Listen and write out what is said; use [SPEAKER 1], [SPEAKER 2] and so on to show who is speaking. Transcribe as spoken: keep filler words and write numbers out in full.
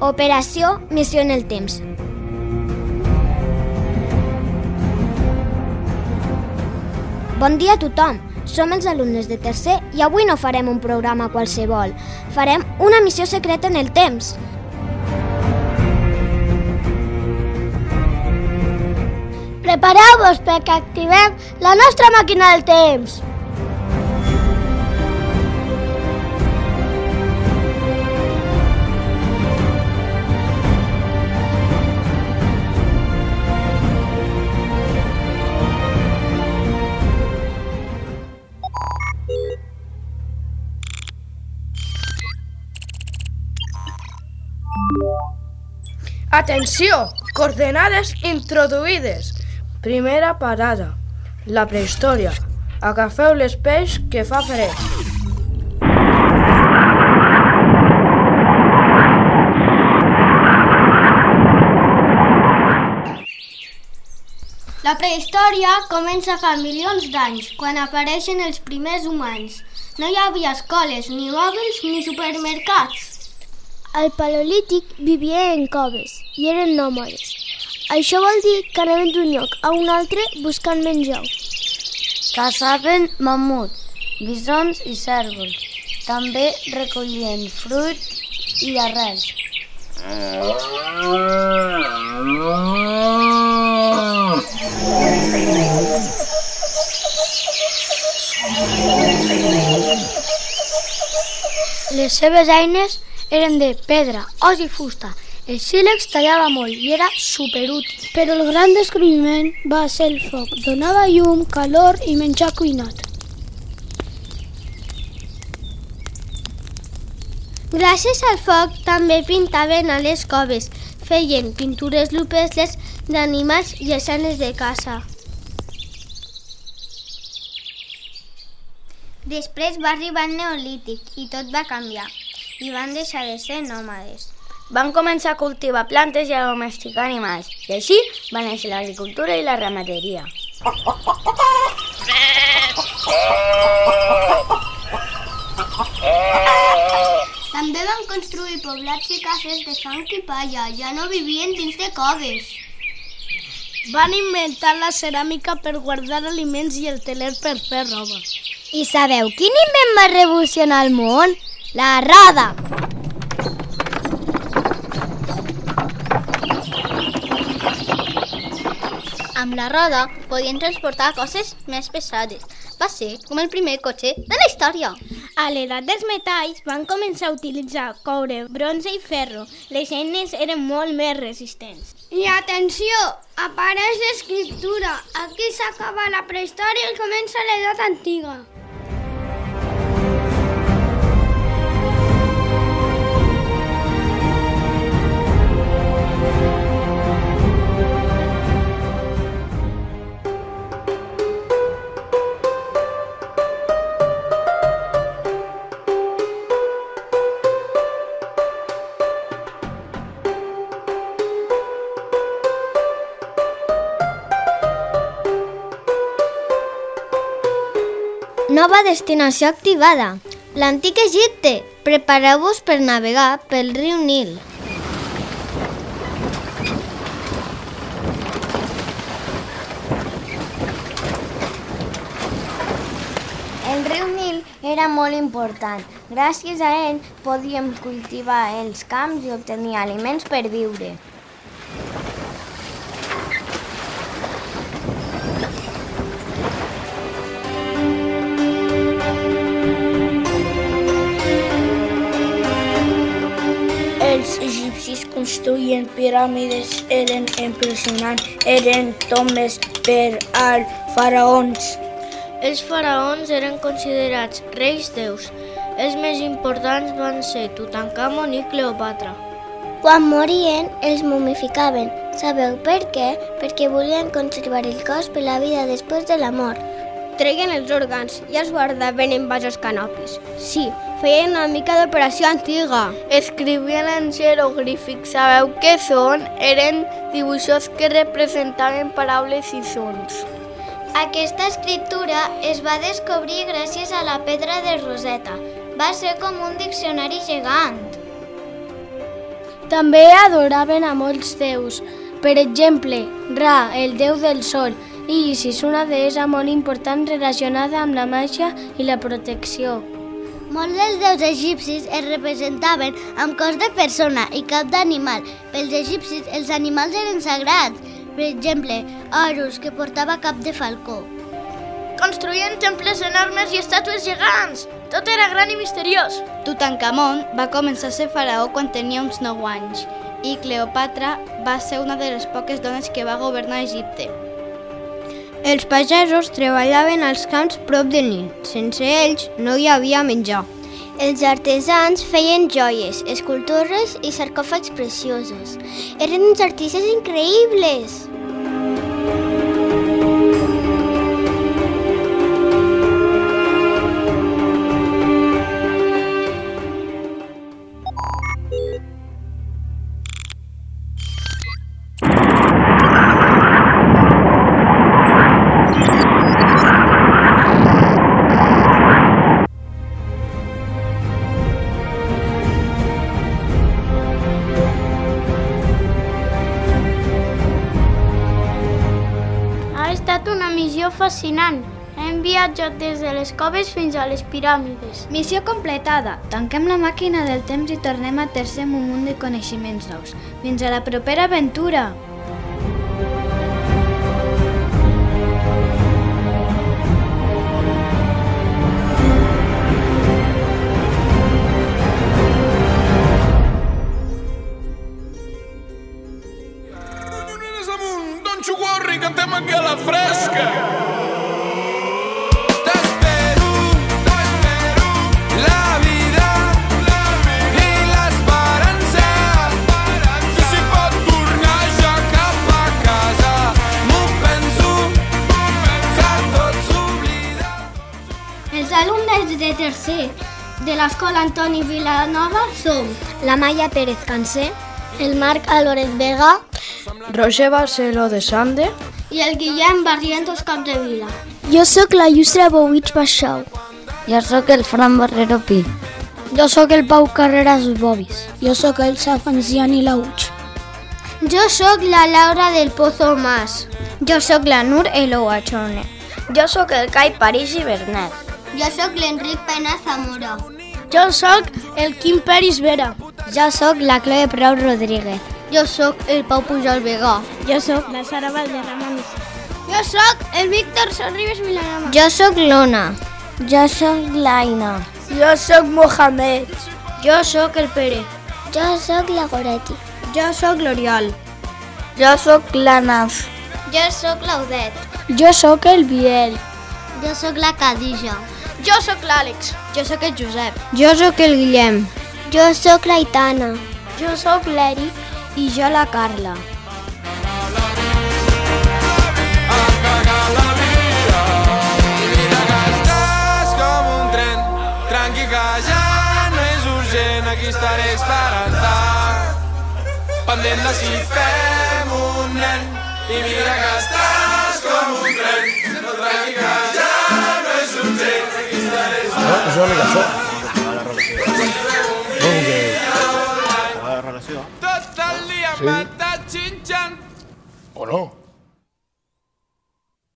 [SPEAKER 1] Operació Missió en el Temps. Bon dia a tothom. Som els alumnes de tercer i avui no farem un programa qualsevol. Farem una missió secreta en el temps.
[SPEAKER 2] Prepareu-vos perquè activem la nostra màquina del temps.
[SPEAKER 3] Atenció! Coordenades introduïdes. Primera parada. La prehistòria. Agafeu les peix que fa fred.
[SPEAKER 2] La prehistòria comença fa milions d'anys, quan apareixen els primers humans. No hi havia escoles, ni mòbils, ni supermercats. Al Paleolític vivien en coves i eren nòmades. Això vol dir que anaven d'un lloc a un altre buscant menjar.
[SPEAKER 4] Caçaven mamuts, bisons i cérvols. També recollien fruit i arrels.
[SPEAKER 2] Les seves eines eren de pedra, os i fusta. El sílex tallava molt i era superútil. Però el gran descobriment va ser el foc. Donava llum, calor i menjar cuinat. Gràcies al foc també pintaven a les coves. Feien pintures rupestres d'animals i escenes de caça.
[SPEAKER 1] Després va arribar el Neolític i tot va canviar. I van deixar de ser nòmades.
[SPEAKER 4] Van començar a cultivar plantes i a domesticar animals, i així va néixer l'agricultura i la ramaderia.
[SPEAKER 2] També van construir poblats i cases de fang i palla, ja no vivien dins de coves. Van inventar la ceràmica per guardar aliments i el teler per fer roba.
[SPEAKER 1] I sabeu quin invent va revolucionar el món? La roda!
[SPEAKER 2] Amb la roda podien transportar coses més pesades. Va ser com el primer cotxe de la història. A l'edat dels metalls van començar a utilitzar coure, bronze i ferro. Les eines eren molt més resistents. I atenció! Apareix l'escriptura. Aquí s'acaba la prehistòria i comença l'edat antiga.
[SPEAKER 1] Nova destinació activada. L'antic Egipte. Prepareu-vos per navegar pel riu Nil.
[SPEAKER 4] El riu Nil era molt important. Gràcies a ell podíem cultivar els camps i obtenir aliments per viure. Els egipcis construïen piràmides, eren impressionants, eren tombes per als faraons.
[SPEAKER 2] Els faraons eren considerats reis déus. Els més importants van ser Tutankamon i Cleopatra.
[SPEAKER 1] Quan morien, els momificaven. Sabeu per què? Perquè volien conservar el cos per la vida després de la mort.
[SPEAKER 2] Treien els òrgans i els guardaven en vasos canopis. Sí, feien una mica d'operació antiga. Escrivien en jeroglífics. Sabeu què són? Eren dibuixos que representaven paraules i sons.
[SPEAKER 1] Aquesta escriptura es va descobrir gràcies a la pedra de Rosetta. Va ser com un diccionari gegant.
[SPEAKER 5] També adoraven a molts déus. Per exemple, Ra, el déu del sol, i Isis, una deessa molt important relacionada amb la màgia i la protecció.
[SPEAKER 2] Molts dels déus egipcis es representaven amb cos de persona i cap d'animal. Pels egipcis, els animals eren sagrats. Per exemple, Horus, que portava cap de falcó.
[SPEAKER 3] Construïen temples enormes i estàtues gegants. Tot era gran i misteriós.
[SPEAKER 2] Tutankamon va començar a ser faraó quan tenia uns nou anys i Cleopatra va ser una de les poques dones que va governar Egipte.
[SPEAKER 6] Els pagesos treballaven als camps prop del Nil. Sense ells no hi havia menjar.
[SPEAKER 4] Els artesans feien joies, escultures i sarcòfags preciosos. Eren uns artistes increïbles!
[SPEAKER 5] Ha estat una missió fascinant. Hem viatjat des de les coves fins a les piràmides.
[SPEAKER 1] Missió completada. Tanquem la màquina del temps i tornem a Tercer amb un munt de coneixements nous. Fins a la propera aventura!
[SPEAKER 7] Xugorri, cantem aquí a la fresca.
[SPEAKER 8] T'espero, t'espero, la vida i l'esperança.
[SPEAKER 7] I si pot tornar ja cap a casa,
[SPEAKER 8] M'ho penso, que tot s'oblida.
[SPEAKER 5] Els alumnes de tercer de l'Escola Antoni Vilanova som
[SPEAKER 1] La Maya Pérez Cansé,
[SPEAKER 5] el Marc Álvarez Vega
[SPEAKER 3] Roger Barceló de Sande.
[SPEAKER 5] i el Guillem Barrientos Capdevila.
[SPEAKER 1] Jo sóc la Yusra Bovich Baixau.
[SPEAKER 6] Jo sóc el Fran Barrero Pi.
[SPEAKER 1] Jo sóc el Pau Carreras Bobis.
[SPEAKER 5] Jo sóc el Safanciani Lauch.
[SPEAKER 6] Jo sóc la Laura del Pozo Mas. Jo sóc la Nur Elouachone.
[SPEAKER 4] Jo sóc el Cai París i Bernet.
[SPEAKER 2] Jo sóc l'Enric Pena Zamora.
[SPEAKER 5] Jo sóc el Quim Peris Vera.
[SPEAKER 6] Jo sóc la Chloe Prou Rodríguez.
[SPEAKER 2] Jo sóc el Pau Pujol Vega.
[SPEAKER 5] Jo sóc la Sara Valderrama Missa. Jo sóc el Víctor Sorribes Vilanova.
[SPEAKER 6] Jo sóc l'Ona. Jo sóc l'Aina.
[SPEAKER 3] Jo sóc Mohamed.
[SPEAKER 5] Jo sóc el Pere.
[SPEAKER 4] Jo sóc la Goretti.
[SPEAKER 6] Jo sóc l'Oriol.
[SPEAKER 4] Jo sóc la Naf.
[SPEAKER 2] Jo sóc l'Audet.
[SPEAKER 5] Jo sóc el Biel.
[SPEAKER 2] Jo sóc la Khadija.
[SPEAKER 3] Jo sóc l'Àlex.
[SPEAKER 2] Jo sóc el Josep.
[SPEAKER 6] Jo sóc el Guillem.
[SPEAKER 4] Jo sóc la Itana.
[SPEAKER 5] Jo sóc l'Eric.
[SPEAKER 6] I jo la Carla.
[SPEAKER 8] Tranqui que ja no és urgent, aquí estaré esperant-te. Pendent de si fem un nen i mira que estàs com un tren. No, tranqui que ja no és urgent, aquí estaré esperant-te.
[SPEAKER 9] No, això no és això. La relació. No, com que... La relació.
[SPEAKER 8] Tot el dia
[SPEAKER 9] Sí.
[SPEAKER 8] m'estàs xinxant.
[SPEAKER 9] O no.